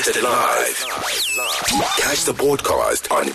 broadcasted live. Catch the podcast on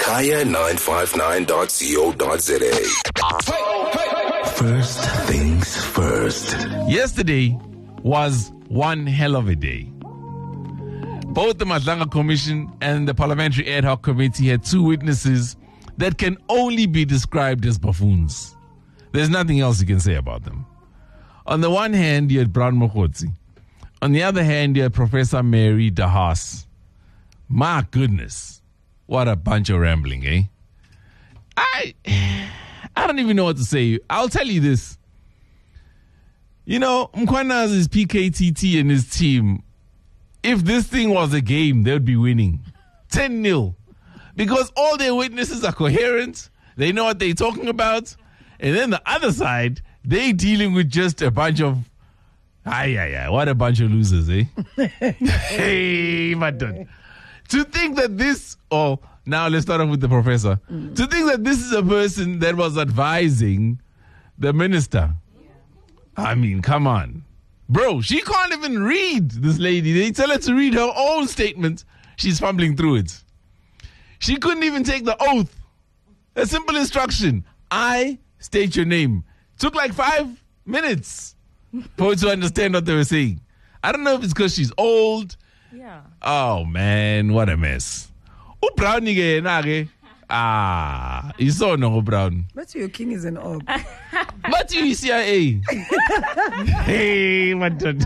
kaya959.co.za. First things first. Yesterday was one hell of a day. Both the Madlanga Commission and the Parliamentary Ad Hoc Committee had two witnesses that can only be described as buffoons. There's nothing else you can say about them. On the one hand, you had Brown Mokhotsi. On the other hand, you had Professor Mary de Haas. My goodness, what a bunch of rambling, eh? I don't even know what to say. I'll tell you this. You know, Mkwana's PKTT and his team, if this thing was a game, they would be winning 10-0. Because all their witnesses are coherent. They know what they're talking about. And then the other side, they dealing with just a bunch of, what a bunch of losers, eh? Hey, madam. To think that this, now let's start off with the professor. To think that this is a person that was advising the minister. I mean, come on. Bro, she can't even read, this lady. They tell her to read her own statement. She's fumbling through it. She couldn't even take the oath. A simple instruction. I state your name. Took like 5 minutes for her to understand what they were saying. I don't know if it's because she's old. Yeah. Oh, man, what a mess. Brown again. You saw no Brown. But your king is an orb. But you CIA. Hey, what the?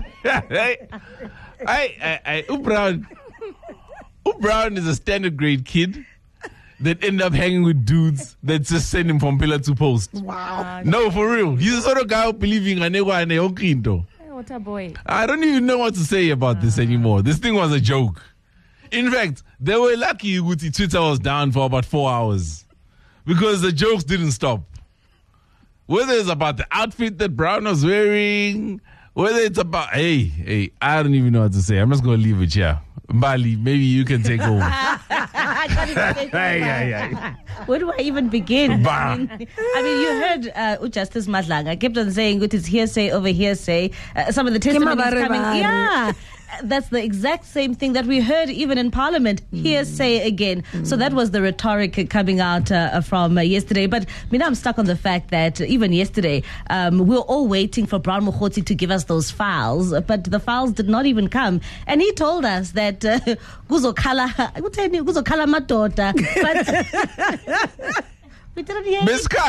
Brown is a standard grade kid that end up hanging with dudes that just send him from pillar to post. Wow. No, for real. He's the sort of guy who believing what a boy. I don't even know what to say about this anymore. This thing was a joke. In fact, they were lucky Twitter was down for about 4 hours because the jokes didn't stop. Whether it's about the outfit that Brown was wearing, whether it's about, hey, I don't even know what to say. I'm just going to leave it here. Mbali, maybe you can take over. I can't even take over. Where do I even begin? I mean, you heard Justice Madlanga. I kept on saying it's hearsay over hearsay. Some of the testimonies coming. Yeah. That's the exact same thing that we heard even in Parliament. Hearsay again. So that was the rhetoric coming out from yesterday. But I'm stuck on the fact that even yesterday, we were all waiting for Brown Mokhotsi to give us those files, but the files did not even come. And he told us that kuzokhala madoda. But we didn't hear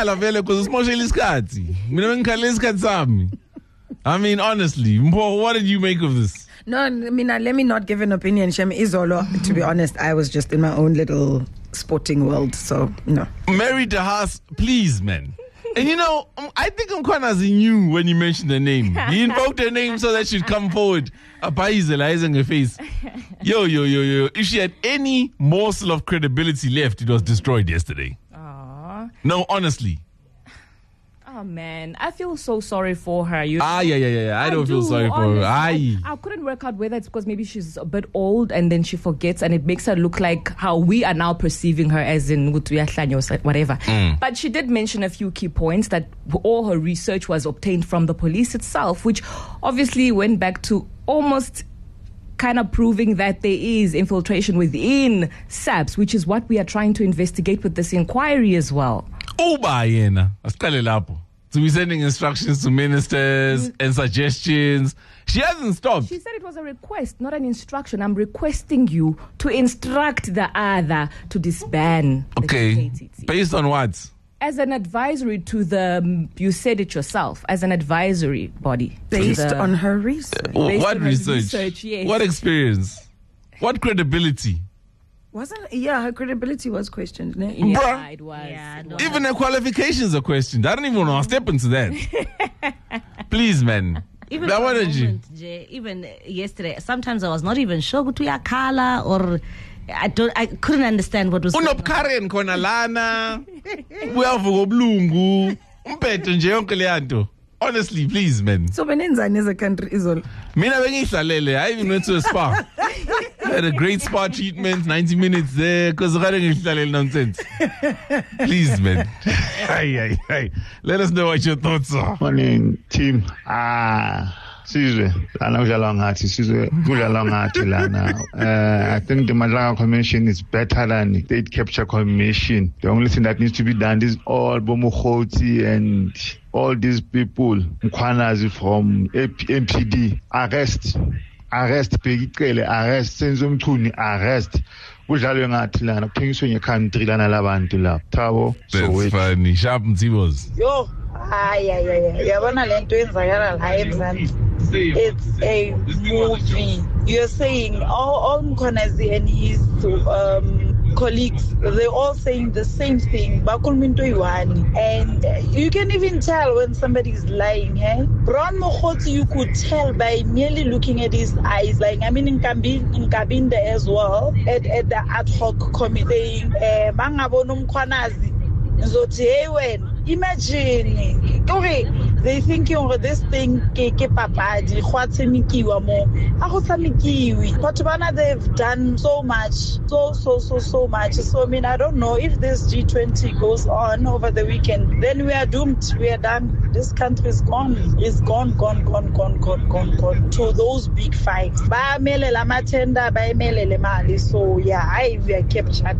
it. I mean, honestly, what did you make of this? No, Mina, let me not give an opinion. Shem Izolo, to be honest, I was just in my own little sporting world, so, no. Mary de Haas, please, man. And I think Mkwanazi knew when you mentioned her name. He invoked her name so that she'd come forward. Eyes on her face. Yo. If she had any morsel of credibility left, it was destroyed yesterday. Aww. No, honestly. Oh man, I feel so sorry for her. Yeah. I don't feel sorry for her. I couldn't work out whether it's because maybe she's a bit old and then she forgets and it makes her look like how we are now perceiving her as in whatever. But she did mention a few key points that all her research was obtained from the police itself, which obviously went back to almost kind of proving that there is infiltration within SAPS, which is what we are trying to investigate with this inquiry as well. To be sending instructions to ministers and suggestions. She hasn't stopped. She said it was a request, not an instruction. I'm requesting you to instruct the other to disband. Okay. Based on what? As an advisory to you said it yourself, as an advisory body. Based on her research. What research? Yes. What experience? What credibility? Her credibility was questioned. Ne? Yeah, it was. Yeah, no. Even her qualifications are questioned. I don't even want to step into that. Please, man. Even yesterday, sometimes I was not even sure to your color or I couldn't understand what was going on. Karen konalana. Uyavuka oblungu. Umpethe nje yonke le yanto. Honestly, please, man. So benenzani as a country is all. Mina bengihlalele. I even went to a spa. I had a great spa treatment, 90 minutes there, because I didn't nonsense. Please, man. Let us know what your thoughts are. Morning, team. Sizwe, lana kudlalwa ngathi sizwe kudlalwa ngathi lana. I think the Madlaga Commission is better than the State Capture Commission. The only thing that needs to be done is all Bomokhoti and all these people, Mkhwanazi from MPD, arrest, Pegicele, arrest, Senzo Mtuni, arrest. Kudlalwe ngathi lana kuthengiswe ngekhantri lana labantu lapha. Thabo. That's funny. Sharp Mtibos. Yo. Yabona lento yenzakala la eMzansi. It's a movie. You're saying all Mkhwanazi and his colleagues, they're all saying the same thing. And you can even tell when somebody's lying. Brown Mokhoti, you could tell by merely looking at his eyes. Like, I mean, in Kabinde as well, at the ad hoc committee, Mangabonum Mkhwanazi. Imagine, okay, they thinking this thing ke papadi khwatse mikiwa mo a go tsamikiwi but bana they've done so much so much. So I mean, I don't know if this G20 goes on over the weekend, then we are doomed, we are done. This country is gone to those big fights. Ba mele la matenda, ba mele le mali. So yeah, we are kept shut.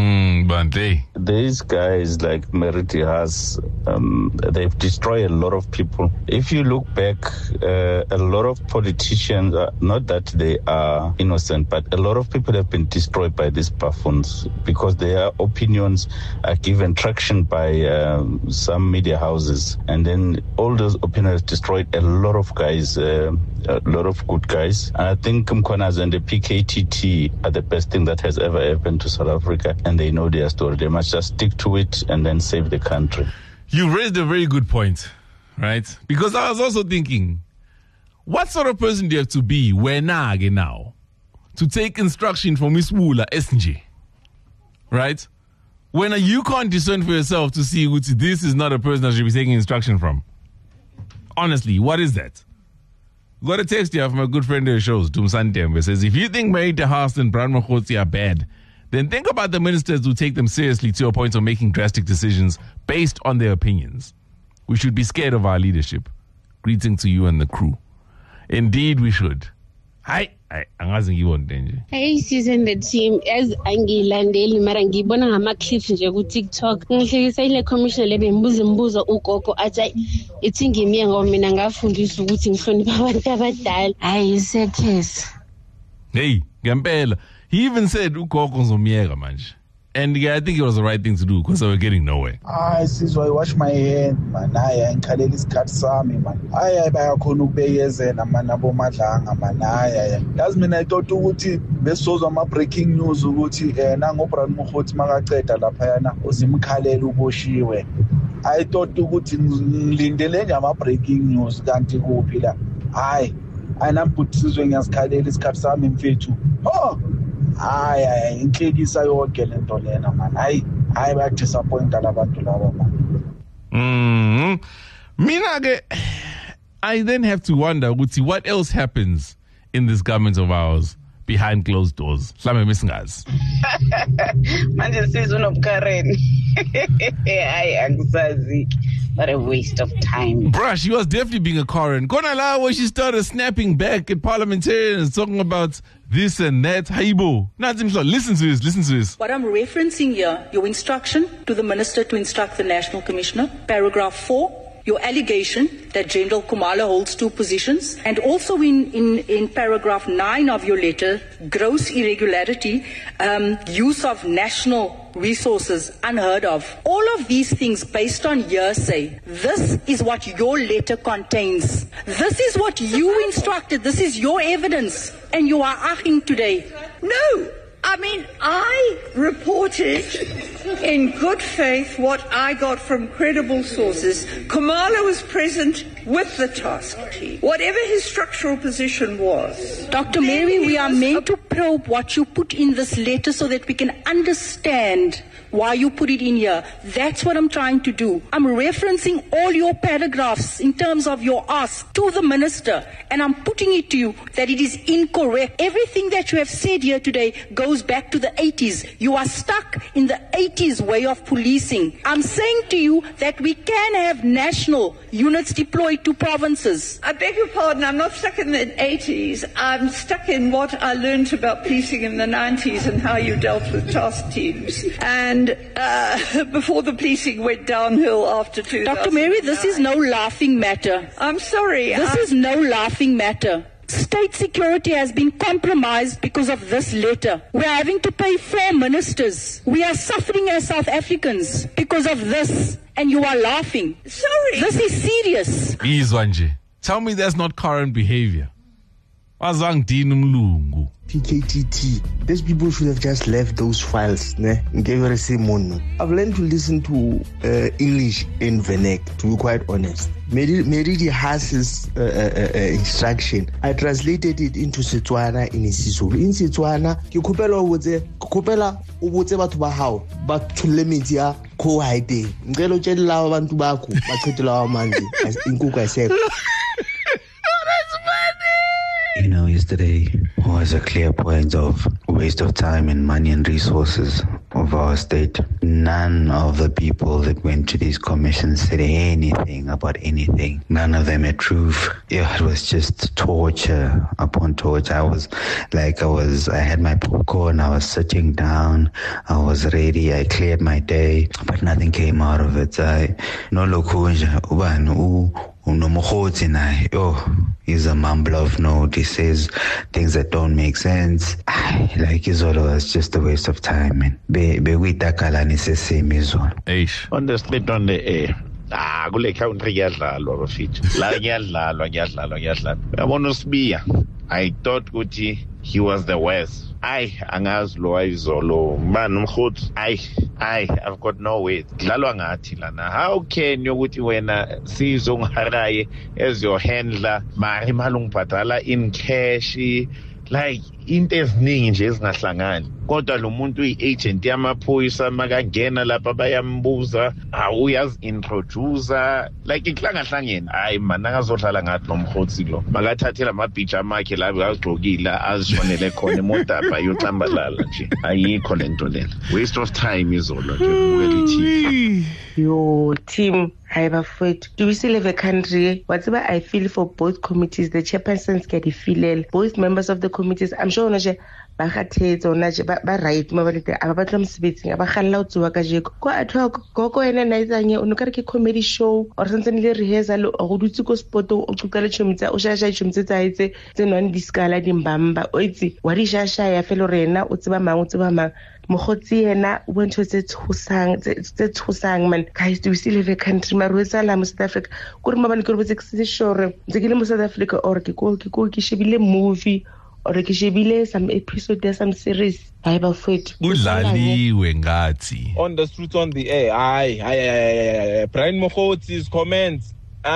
Bante. These guys like Meriti has, they've destroyed a lot of people. If you look back, a lot of politicians, not that they are innocent, but a lot of people have been destroyed by these buffoons because their opinions are given traction by some media houses. And then all those opinions destroyed a lot of guys, a lot of good guys. And I think Mkhwanazi and the PKTT are the best thing that has ever happened to South Africa. And they know their story. They must just stick to it and then save the country. You raised a very good point, right? Because I was also thinking, what sort of person do you have to be now to take instruction from Miss Wula SNG, right? When you can't discern for yourself to see which this is not a person that should be taking instruction from. Honestly, what is that? Got a text here from a good friend of the shows, Tumsan Tembe, says, if you think Marita Haas and Brown Mokhoti are bad, then think about the ministers who take them seriously to a point of making drastic decisions based on their opinions. We should be scared of our leadership. Greeting to you and the crew. Indeed, we should. Hi. Angazi ngibona nje. Hey season the team as angilandeli mara ngibona ngama clips nje ku TikTok. Ngihlekisa ile commissioner lebembuza imbuzo ugogo athi ithi ngimiye ngoba mina ngafundisa ukuthi ngihlonipha abantu abadala. Hayi isekhes. Hey, ngempela. He even said ugogo ngizomiyeka manje. And yeah, I think it was the right thing to do because they were getting nowhere. Sizwe I wash my hand man. Ngikhalela isikhathi sami man. Bayakhona ukubeyezela man abo Madlanga man. Yazi mina I thought ukuthi besozwa ama breaking news ukuthi nango Brown Mokhoti makaceda lapha yana uzimkhalela uboshiwe. I thought ukuthi ngilindele nje ama breaking news kanti kuphi la. Hayi ayinambuthi Sizwe ngiyasikhalela isikhathi sami mfethu. Inhlekisa yonke lento lena man. Hayi ba disappoint labantu laba man. Mina ke I then have to wonder what else happens in this government of ours behind closed doors. Mhlawumbe misingazi. Manje Sizwe unobukareni. Hayi angisazi. What a waste of time. Bruh, she was definitely being a Karen. Kona la where she started snapping back at parliamentarians talking about this and that. Haibo. Listen to this. What I'm referencing here, your instruction to the minister to instruct the National Commissioner, paragraph 4, your allegation that General Khumalo holds two positions, and also in paragraph 9 of your letter, gross irregularity, use of national resources unheard of. All of these things based on hearsay. This is what your letter contains. This is what you instructed. This is your evidence. And you are aching today. No. I mean, I reported in good faith what I got from credible sources. Khumalo was present with the task team, whatever his structural position was. Dr. Mary, we are meant to probe what you put in this letter so that we can understand why you put it in here. That's what I'm trying to do. I'm referencing all your paragraphs in terms of your ask to the minister, and I'm putting it to you that it is incorrect. Everything that you have said here today goes goes back to the 80s. You are stuck in the 80s way of policing. I'm saying to you that we can have national units deployed to provinces. I beg your pardon, I'm not stuck in the 80s. I'm stuck in what I learned about policing in the 90s and how you dealt with task teams. And before the policing went downhill after 2000. Dr. Mary, this is no laughing matter. I'm sorry. This is no laughing matter. State security has been compromised because of this letter. We are having to pay 4 ministers. We are suffering as South Africans because of this. And you are laughing. Sorry. This is serious. Izwanje. Tell me that's not current behavior. Wazangidini umlungu. PKTT. These people should have just left those files. I've learned to listen to English in Venek, to be quite honest. Meridi has his instruction. I translated it into Setswana in Isizulu. In Setswana, ke kopela ubotse batho ba hao ba thule metsi ya co-hiding. Ngelo tshela abantu bakho ba qetela amanzi inkuku aysekho. You know, yesterday was a clear point of waste of time and money and resources of our state. None of the people that went to these commissions said anything about anything. None of them had truth. Yeah, it was just torture upon torture. I had my popcorn, I was sitting down, I was ready, I cleared my day, but nothing came out of it. No lokunja, ubanu, he's a mumbler of note. He says things that don't make sense. Like Izolo was just a waste of time, man. On the street, on the air. Kule country yadlalwa bafethu. La kuyadlalwa. Yabona uSibiya. I thought ukuthi he was the worst. Angazi lo ayizolo man umkhoti. I've got no way. Dlalwa ngathi lana. How can you ukuthi wena sizongiharaye as your handler mari malungibhadala in cash, like into eziningi nje ezingahlangani. Kodwa lo muntu uyi-agent yamaphoyisa makangena lapha bayambuza uyazi-introducer like ihlangane. Man, angazodlala ngathi nomkhotsi lo makathathe lamabhiji amakhe labe azigqokile azishonele khona emodapha yocambalala nje. Ayikho lento lena, waste of time izolo nje ukubukela. Your team, do we still have a country? Whatever I feel for both committees, the chairpersons get the feel, both members of the committees. I'm sure ba right ababatla msebetsing aba khalla utsuwa ka jeko ko atho go ene na itsanye o nokare ke comedy show or sentse le rehearsal o go dutse ko sport o tsutsela tshomtsa o shasha tshomtse tsa itse tse none diskala dimbamba o itse wa di shasha ya felo rena o tseba mang mogotsi yena o bontse tse tshosang man. Guys, do we still have a country? Marwetsa la mo South Africa ko re mabane ke re botse ke se sure ntse ke le mo South Africa or ke ko ke shebile movie or ke shebile some episode ya some series. Udlaliwe ngathi on the streets on the air. Brian Mogotsi's comments.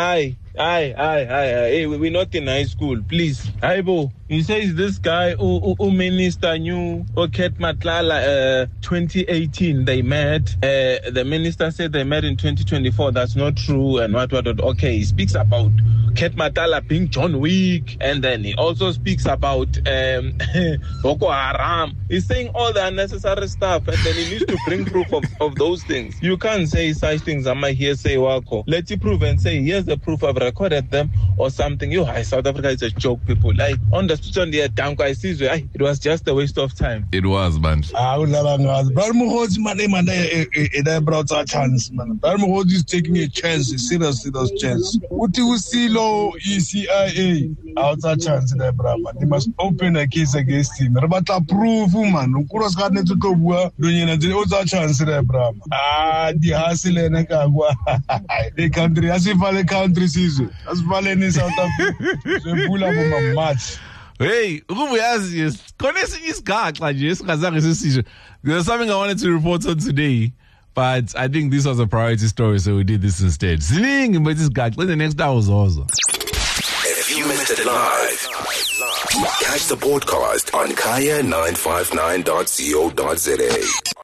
Hey, we're not in high school, please. Bo, he says this guy who minister knew Ket Matlala 2018 they met. The minister said they met in 2024. That's not true. And what. Okay, he speaks about Ket Matlala being John Wick, and then he also speaks about Boko Haram. He's saying all the unnecessary stuff, and then he needs to bring proof of those things. You can't say such things. I might hear say Wako. Let's prove and say here's the proof. I've recorded them or something. South Africa is a joke, people. Like on the street on the tank, I see it was just a waste of time. It was, man. Brought a chance, man. is taking a chance, a serious chance. What you see, low ECIA out a chance there, brother. They must open a case against him. But approve, man. Ukuros got to go work. Don't a chance there, brother. The hassle and the country, as if all the country sees it. As Valen is South Africa. So pull up on my match. Hey, there's something I wanted to report on today, but I think this was a priority story, so we did this instead. But this guy, the next hour was awesome. If you missed it live, catch the podcast on kaya959.co.za.